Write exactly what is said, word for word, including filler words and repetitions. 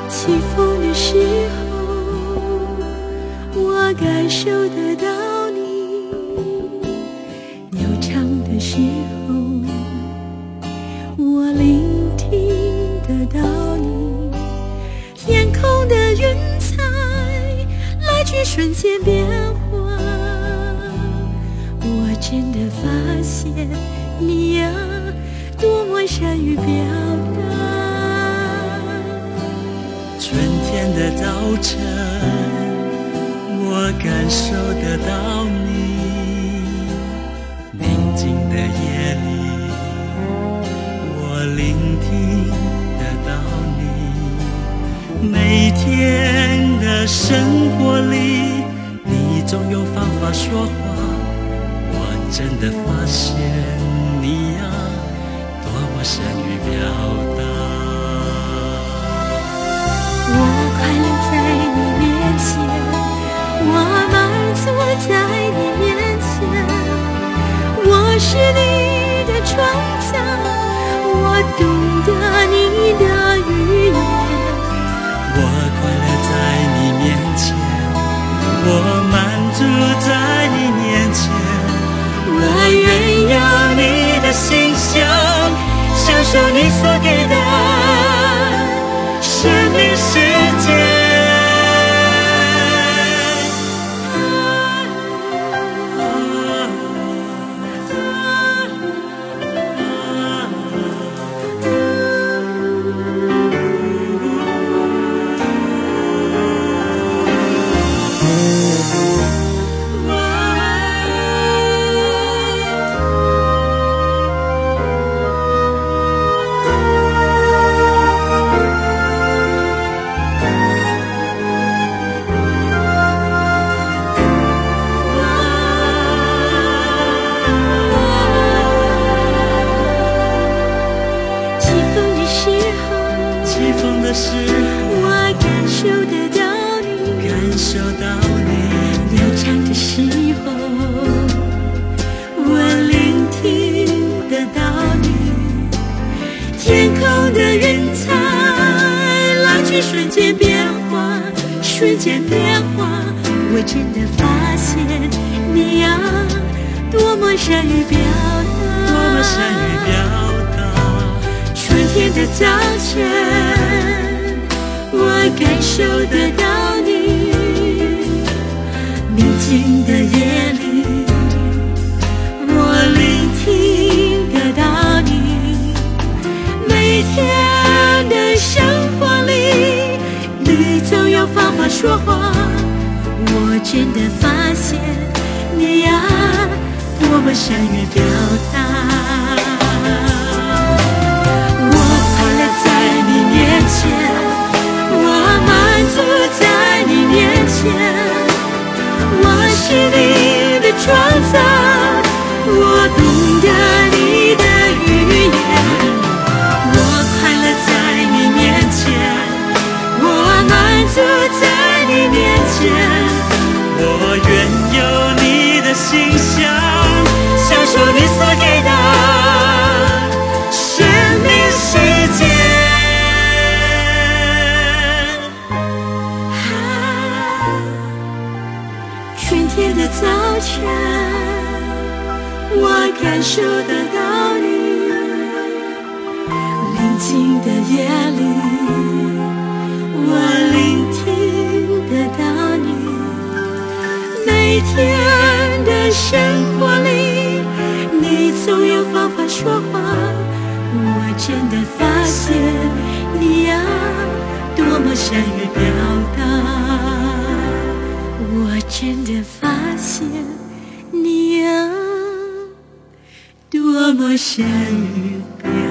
起风的时候，我感受得到你；鸟唱的时候，我聆听得到你。天空的云彩来去瞬间变化，我真的发现你呀，多么善于表达。 春天的早晨，我感受得到你；宁静的夜里，我聆听得到你。每天的生活里，你总有方法说话，我真的发现你呀，多么善于表达。 我快乐在你面前，我满足在你面前，我是你的创造，我懂得你的语言。 我快乐在你面前，我满足在你面前，我愿有你的形象，享受你所给的生命世界。 我感受得到你， 感受到你鸟唱的时候，我聆听得到你。天空的云彩来去瞬间变化，瞬间变化，我真的发现你呀，多么善于表达， 多么善于表达。 春天的早晨，我感受得到你；宁静的夜里，我聆听得到你。每天的生活里，你总有方法说话，我真的发现你呀，多么善于表达。在你面前，我是你的创造，我懂得你的语言。我快乐在你面前，我满足在你面前， 我愿有你的形象，享受你所给的生命世界。 春天的早晨，我感受得到你；宁静的夜里，我聆听得到你。每天的生活里，你总有方法说话，我真的发现你呀，多么善于表达。我真的发现你呀，多么善于表达。